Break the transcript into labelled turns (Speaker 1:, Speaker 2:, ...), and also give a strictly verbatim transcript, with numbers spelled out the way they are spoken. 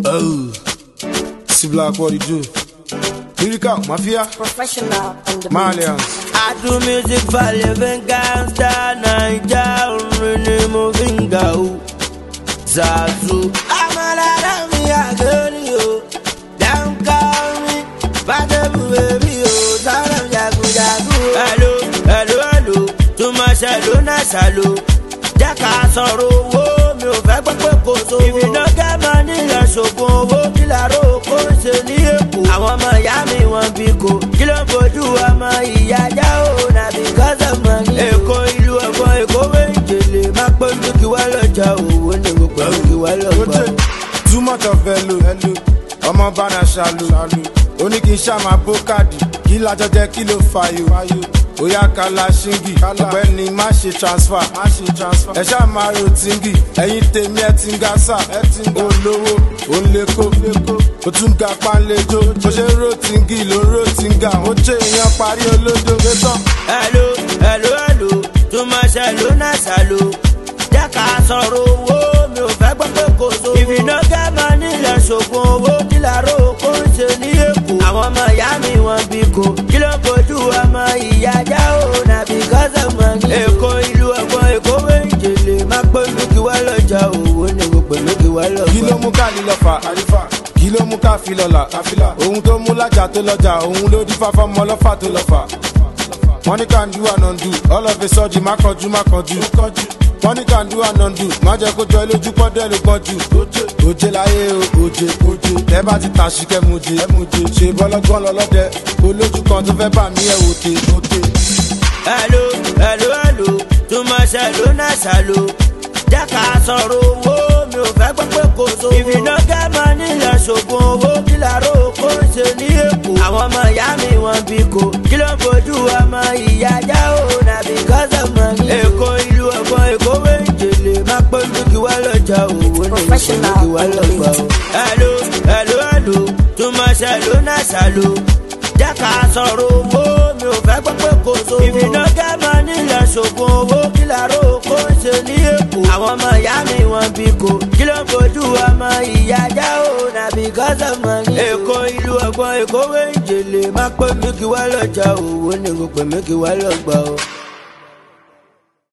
Speaker 1: Oh, see black what you do. Lyrical mafia,
Speaker 2: professional and the
Speaker 1: Malians.
Speaker 3: I do music for living gangsta, Naija, only moving go. Zazu, I'm a lot of me, I go to you. Don't call me, but the baby, you. Salam Yagu Yagu. Hello, hello, hello. Too much hello, nice hello. Jaka sọ̀rọ̀ owó mi ò fẹ́ gbọ́gbọ́ kò sówó. If you no get money lọ ṣògùn owó kí làárọ̀ kó ń ṣe ní Èkó. Àwọn ọmọ ìyá mi wọ́n bí ko. Kí ló ń fojú ọmọ ìyá já o na because of money. Èkó ìlú ẹ̀gbọ́n Èkó wéjèlè máa pẹ́ mi kí wá lọ́jà owó ní gbogbo ẹ̀rù kí wá lọ́gbà.
Speaker 1: Too much of hello, hello. Ọmọ bánà ṣàlù, ó ní kí n ṣàmà bókàdì. Kí lájọ jẹ́ kí ló fàyò. Oya kala ṣingi, ọ̀gbẹ́ni má ṣe transfer. Ẹ ṣáà máa ro tíngì, ẹ̀yin tèmi ẹ ti ń ga sá. Olówó, òǹlẹ́kọ̀, ó tún ga pánlẹ́jọ́. Bó ṣe ro tíngì ló ro tíngà. Ó ṣe èèyàn parí olódo gbẹ́tàn.
Speaker 3: Hello, hello, hello, too much hello, nice hello. Jẹ́ ká sọ̀rọ̀ owó, mi ò fẹ́ gbọ́ pé kò sówó. If you no get money lọ ṣògùn owó, kí làárọ̀ kó ń ṣe ní Èkó. Àwọn ọmọ ìyá mi wọ́n bí ko, kí ló ń fojú ọmọ ìyá já o na because of money. Èkó ìlú ẹ̀gbọ́n Èkó wéjèlè máa pẹ́ mi kí wá lọ́jà owó ní gbogbo mi kí wá lọ́gbà.
Speaker 1: Kí ló mú ká ní lọ́fà? Kí ló mú ká fi lọ́la? Ohun tó mú lájà tó lọ́jà, òun ló dífá fọ́mọ lọ́fà tó lọ́fà. Money can do and undo, all of a sudden má kọjú má kọjú. Money can do and undo, má jẹ́ kó jọ lójú pọ́dẹ́ ló pọ́jú. Òjè láyé o, òjè, òjè. Tẹ́ bá ti tàn sí kẹ́ muje, ṣe bọ́lọ́gbọ́n lọ́lọ́dẹ. Olójú kan tó fẹ́ bà mí ẹ̀ wòte.
Speaker 3: Hello, hello, hello, too much hello, nice hello. Jẹ́ ká sọ̀rọ̀ owó, mi ò fẹ́ gbọ́ pé kò sówó. If you no get money lọ ṣògùn owó, kí làárọ̀ kó ń ṣe ní Èkó. Àwọn ọmọ ìyá mi wọ́n bí ko, kí ló ń fojú ọmọ ìyá já o na because of money. Èkó ìlú ẹ̀gbọ́n Èkó wéjèlè máa pẹ́ mi kí wá lọ́jà owó ní gbogbo kí wá lọ́gbà o. Hello, hello, hello, too much hello, nice hello. Jẹ́ ká sọ̀rọ̀ owó, mi ò fẹ́ gbọ́ pé kò sówó. If you no get money lọ ṣògùn owó, kí làárọ̀ kó ń ṣe ní Èkó. Àwọn ọmọ ìyá mi wọ́n bí ko, kí ló ń fojú ọmọ ìyá já o na because of money. Èkó ìlú ẹ̀gbọ́n Èkó wéjèlè máa pẹ́ mi kí wá lọ́jà owó ní gbogbo mi kí wá lọ́gbà o.